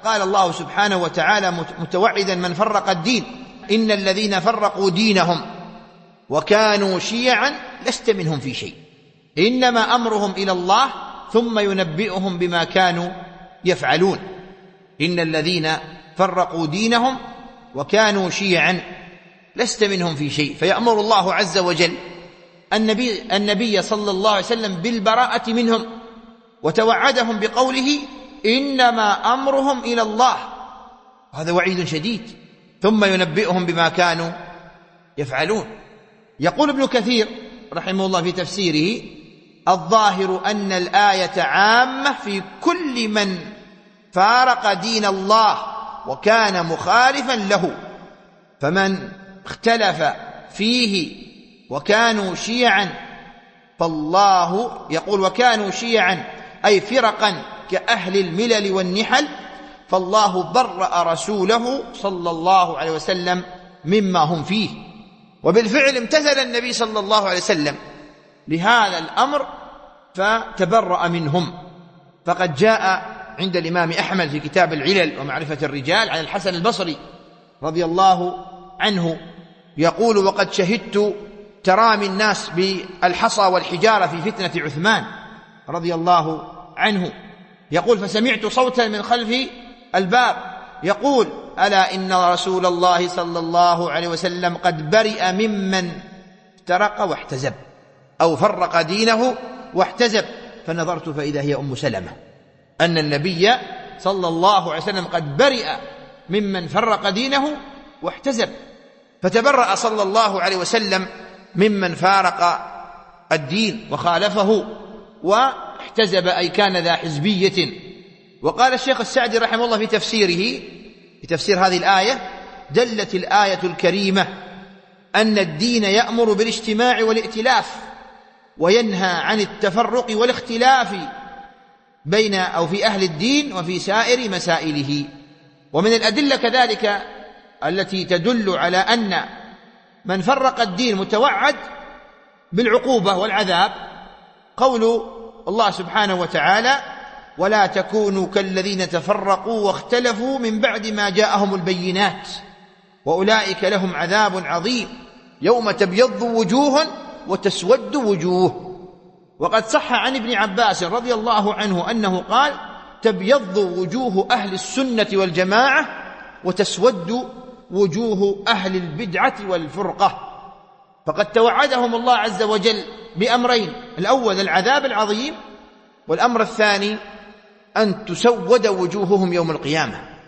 قال الله سبحانه وتعالى متوعدا من فرق الدين: إن الذين فرقوا دينهم وكانوا شيعا لست منهم في شيء، إنما أمرهم إلى الله ثم ينبئهم بما كانوا يفعلون. إن الذين فرقوا دينهم وكانوا شيعا لست منهم في شيء. فيأمر الله عز وجل النبي صلى الله عليه وسلم بالبراءة منهم، وتوعدهم بقوله: إنما أمرهم إلى الله. هذا وعيد شديد. ثم ينبئهم بما كانوا يفعلون. يقول ابن كثير رحمه الله في تفسيره: الظاهر أن الآية عامة في كل من فارق دين الله وكان مخالفا له، فمن اختلف فيه وكانوا شيعا فالله يقول: وكانوا شيعا أي فرقا كأهل الملل والنحل، فالله برأ رسوله صلى الله عليه وسلم مما هم فيه. وبالفعل امتثل النبي صلى الله عليه وسلم لهذا الأمر فتبرأ منهم. فقد جاء عند الإمام أحمد في كتاب العلل ومعرفة الرجال عن الحسن البصري رضي الله عنه يقول: وقد شهدت ترامي الناس بالحصى والحجارة في فتنة عثمان رضي الله عنه. يقول: فسمعت صوتا من خلف الباب يقول: ألا إن رسول الله صلى الله عليه وسلم قد برئ ممن افترق واحتزب، أو فرق دينه واحتزب. فنظرت فإذا هي أم سلمة، أن النبي صلى الله عليه وسلم قد برئ ممن فرق دينه واحتزب، فتبرأ صلى الله عليه وسلم ممن فارق الدين وخالفه واحتزب، أي كان ذا حزبية. وقال الشيخ السعدي رحمه الله في تفسيره، في تفسير هذه الآية: دلت الآية الكريمة أن الدين يأمر بالاجتماع والائتلاف، وينهى عن التفرق والاختلاف بين أو في أهل الدين وفي سائر مسائله. ومن الأدلة كذلك التي تدل على أن من فرق الدين متوعد بالعقوبة والعذاب قول الله سبحانه وتعالى: ولا تكونوا كالذين تفرقوا واختلفوا من بعد ما جاءهم البينات وأولئك لهم عذاب عظيم يوم تبيض وجوه وتسود وجوه. وقد صح عن ابن عباس رضي الله عنه أنه قال: تبيض وجوه أهل السنة والجماعة وتسود وجوه أهل البدعة والفرقة. فقد توعدهم الله عز وجل بأمرين: الأول العذاب العظيم، والأمر الثاني أن تسود وجوههم يوم القيامة.